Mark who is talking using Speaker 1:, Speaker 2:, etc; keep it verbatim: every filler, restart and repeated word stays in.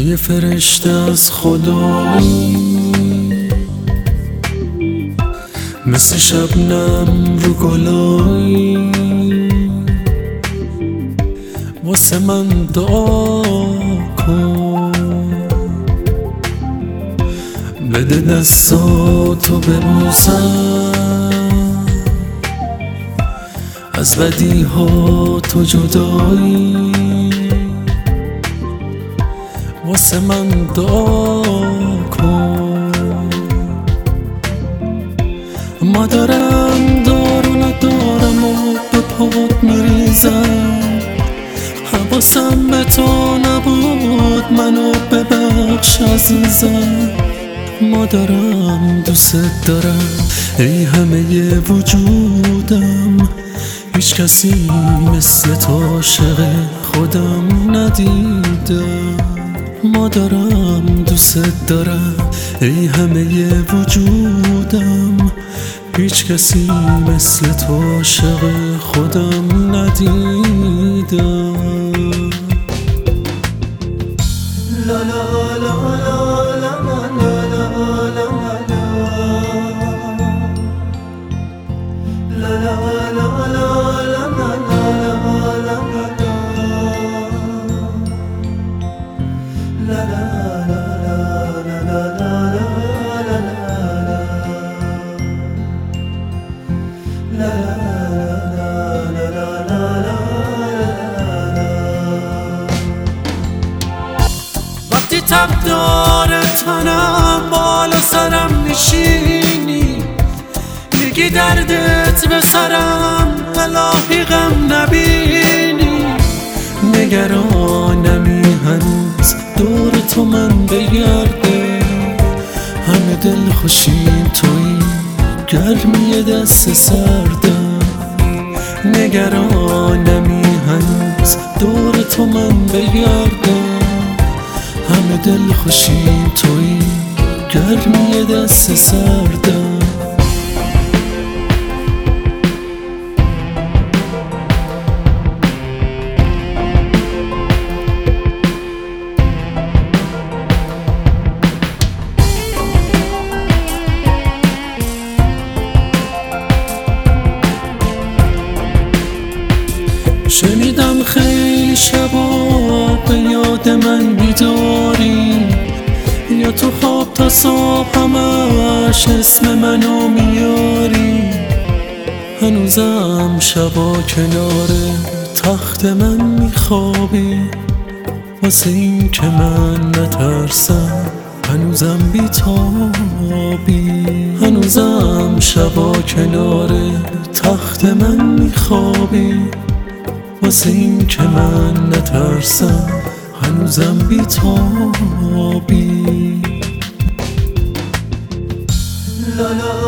Speaker 1: یه فرشته از خدایی، مثل شبنم رو گلایی، واسه من دعا کن. بده دستاتو ببوسم، از بدی ها تو جدایی، واسه من دعا کن. مادرم دار و ندارم و به پات میریزم، حواسم به تو نبود، منو ببخش عزیزم. مادرم دوست دارم ای همه وجودم، هیچ کسی مثل تو عاشق خودم ندیدم. مادرم دوست دارم ای همه وجودم، هیچ کسی مثل تو عاشق خودم ندیدم. لا لا لا لا لا لا لا وقتی تب داره تنم بالا سرم نشینی، میگی دردت به سرم الهی غم نبینی. نگرانمی هنوز دور تو من بگرده، همه دل خوشیم تویی گرمی دست سردم. نگرانمی هنوز دور تو من بگرده، همه دل خوشیم تویی گرمی دست سردم. شنیدم خیلی شبا به یاد من بیداری، یا تو خواب تا صبح همش اسم منو میاری. هنوزم شبا کنار تخت من میخوابی، واسه این که من نترسم هنوزم بیتابی. هنوزم شبا کنار تخت من میخوابی، واسه این که من نترسم هنوزم بیتابی. لا لا